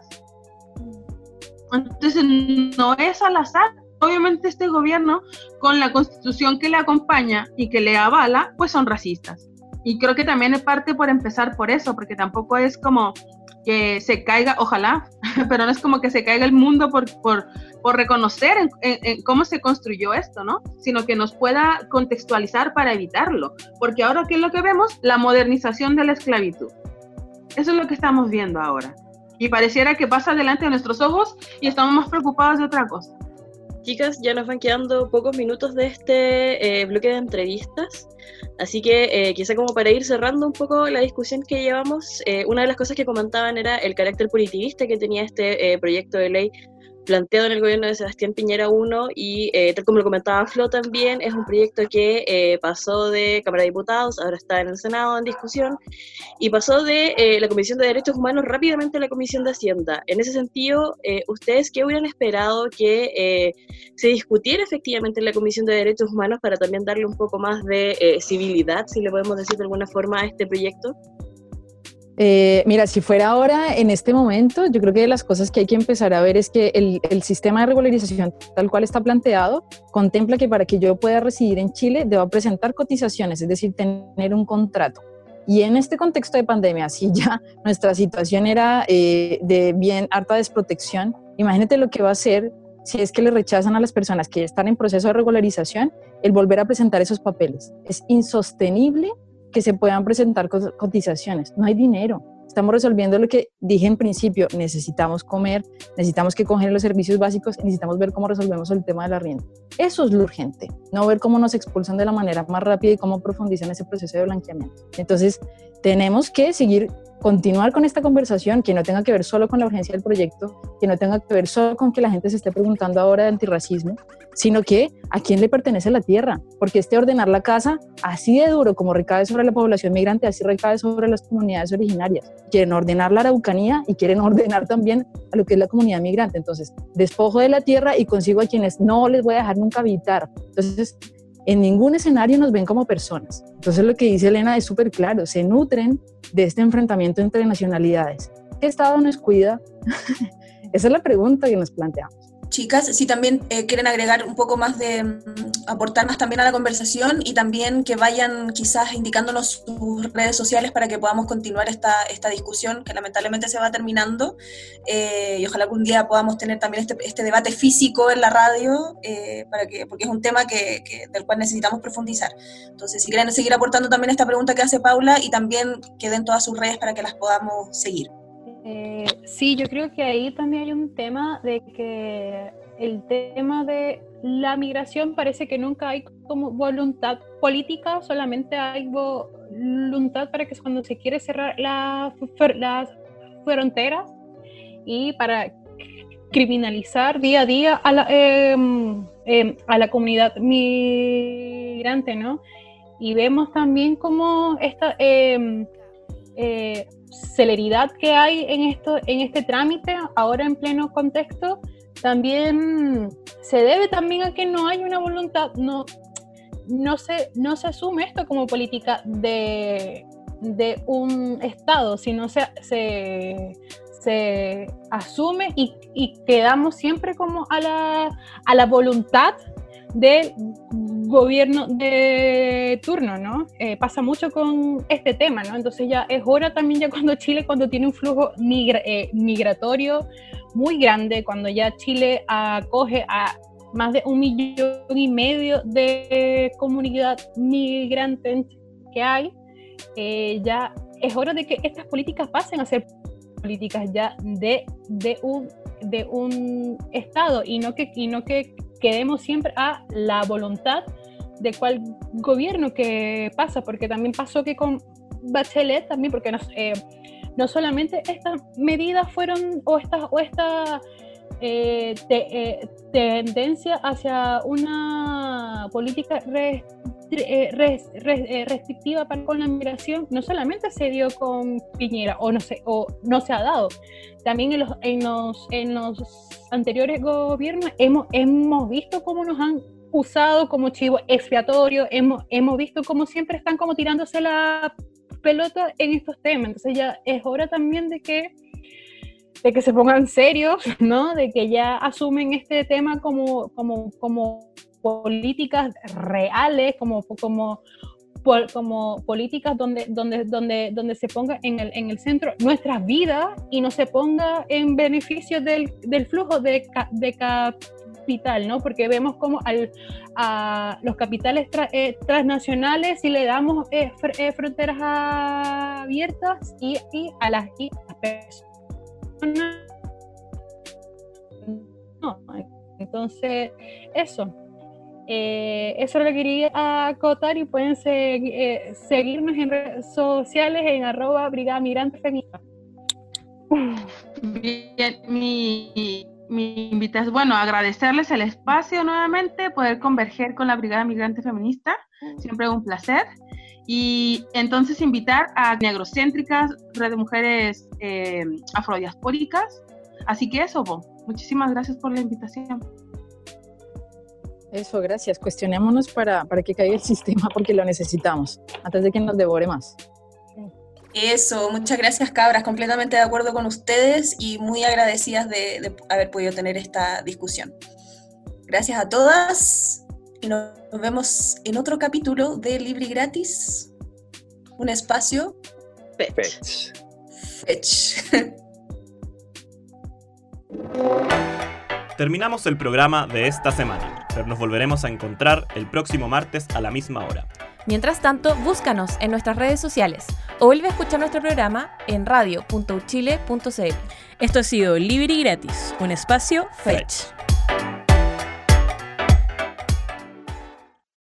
Entonces, no es al azar. Obviamente este gobierno, con la constitución que le acompaña y que le avala, pues son racistas. Y creo que también es parte por empezar por eso, porque tampoco es como que se caiga, ojalá, pero no es como que se caiga el mundo por, por, por reconocer en, en, en cómo se construyó esto, ¿no? Sino que nos pueda contextualizar para evitarlo. Porque ahora, ¿qué es lo que vemos? La modernización de la esclavitud. Eso es lo que estamos viendo ahora. Y pareciera que pasa delante de nuestros ojos y estamos más preocupados de otra cosa. Chicas, ya nos van quedando pocos minutos de este eh, bloque de entrevistas, así que eh, quizá como para ir cerrando un poco la discusión que llevamos, eh, una de las cosas que comentaban era el carácter punitivista que tenía este eh, proyecto de ley planteado en el gobierno de Sebastián Piñera primero y eh, tal como lo comentaba Flo también, es un proyecto que eh, pasó de Cámara de Diputados, ahora está en el Senado en discusión, y pasó de eh, la Comisión de Derechos Humanos rápidamente a la Comisión de Hacienda. En ese sentido, eh, ¿ustedes qué hubieran esperado que eh, se discutiera efectivamente en la Comisión de Derechos Humanos para también darle un poco más de eh, civilidad, si le podemos decir de alguna forma, a este proyecto? Eh, mira, si fuera ahora, en este momento, yo creo que de las cosas que hay que empezar a ver es que el, el sistema de regularización tal cual está planteado contempla que para que yo pueda residir en Chile debo presentar cotizaciones, es decir, tener un contrato. Y en este contexto de pandemia, si ya nuestra situación era eh, de bien harta desprotección, imagínate lo que va a ser si es que le rechazan a las personas que están en proceso de regularización el volver a presentar esos papeles. Es insostenible que se puedan presentar cotizaciones, no hay dinero. Estamos resolviendo lo que dije en principio, necesitamos comer, necesitamos que congelen los servicios básicos, necesitamos ver cómo resolvemos el tema del arriendo. Eso es lo urgente, no ver cómo nos expulsan de la manera más rápida y cómo profundizan ese proceso de blanqueamiento. Entonces, tenemos que seguir, continuar con esta conversación que no tenga que ver solo con la urgencia del proyecto, que no tenga que ver solo con que la gente se esté preguntando ahora de antirracismo, sino que a quién le pertenece la tierra, porque este ordenar la casa, así de duro como recae sobre la población migrante, así recae sobre las comunidades originarias. Quieren ordenar la Araucanía y quieren ordenar también a lo que es la comunidad migrante. Entonces, despojo de la tierra y consigo a quienes no les voy a dejar nunca habitar. Entonces, en ningún escenario nos ven como personas. Entonces, lo que dice Elena es súper claro, se nutren de este enfrentamiento entre nacionalidades. ¿Qué Estado nos cuida? Esa es la pregunta que nos planteamos. Chicas, si también eh, quieren agregar un poco más de, um, aportar más también a la conversación y también que vayan quizás indicándonos sus redes sociales para que podamos continuar esta, esta discusión que lamentablemente se va terminando eh, y ojalá algún día podamos tener también este, este debate físico en la radio eh, para que, porque es un tema que, que, del cual necesitamos profundizar. Entonces, si quieren seguir aportando también esta pregunta que hace Paula y también que den todas sus redes para que las podamos seguir. Eh, sí, yo creo que ahí también hay un tema de que el tema de la migración parece que nunca hay como voluntad política, solamente hay voluntad para que cuando se quiere cerrar la, las fronteras y para criminalizar día a día a la, eh, eh, a la comunidad migrante, ¿no? Y vemos también como esta... Eh, eh, celeridad que hay en esto, en este trámite ahora en pleno contexto también se debe también a que no hay una voluntad, no, no, se, no se asume esto como política de, de un Estado, sino se, se, se asume y, y quedamos siempre como a la, a la voluntad del gobierno de turno, ¿no? Eh, pasa mucho con este tema, ¿no? Entonces ya es hora también ya cuando Chile, cuando tiene un flujo migra, eh, migratorio muy grande, cuando ya Chile acoge a más de un millón y medio de comunidad migrante que hay, eh, ya es hora de que estas políticas pasen a ser políticas ya de, de, un, de un Estado y no que, y no que quedemos siempre a la voluntad de cuál gobierno que pasa, porque también pasó que con Bachelet también, porque nos, eh, no solamente estas medidas fueron, o esta, o esta eh, te, eh, tendencia hacia una política rest, eh, rest, rest, eh, restrictiva para con la migración, no solamente se dio con Piñera, o no, sé, o no se ha dado, también en los, en los, en los anteriores gobiernos hemos, hemos visto cómo nos han usado como chivo expiatorio, hemos, hemos visto cómo siempre están como tirándose la pelota en estos temas. Entonces ya es hora también de que, de que se pongan serios, ¿no? De que ya asumen este tema como, como, como políticas reales, como, como, como políticas donde, donde, donde, donde se ponga en el, en el centro nuestras vidas y no se ponga en beneficio del, del flujo de, de capital, ¿no? Porque vemos como al, a los capitales tra, eh, transnacionales si le damos eh, fr, eh, fronteras abiertas y, y a las, y a las personas no. Entonces eso Eh, eso lo quería acotar y pueden seg- eh, seguirnos en redes sociales en arroba Brigada Migrante Feminista. Bien, mi, mi invitación, bueno, agradecerles el espacio nuevamente, poder converger con la Brigada Migrante Feminista, siempre un placer, y entonces invitar a Negrocéntricas, Red de Mujeres eh, Afrodiaspóricas, así que eso, Bo, muchísimas gracias por la invitación. Eso, gracias. Cuestionémonos para, para que caiga el sistema porque lo necesitamos, antes de que nos devore más. Eso, muchas gracias, cabras, completamente de acuerdo con ustedes y muy agradecidas de, de haber podido tener esta discusión. Gracias a todas y nos vemos en otro capítulo de Libre y Gratis, un espacio Fetch. Fetch. Terminamos el programa de esta semana, pero nos volveremos a encontrar el próximo martes a la misma hora. Mientras tanto, búscanos en nuestras redes sociales o vuelve a escuchar nuestro programa en radio punto uchile punto c l. Esto ha sido Libre y Gratis, un espacio Fetch.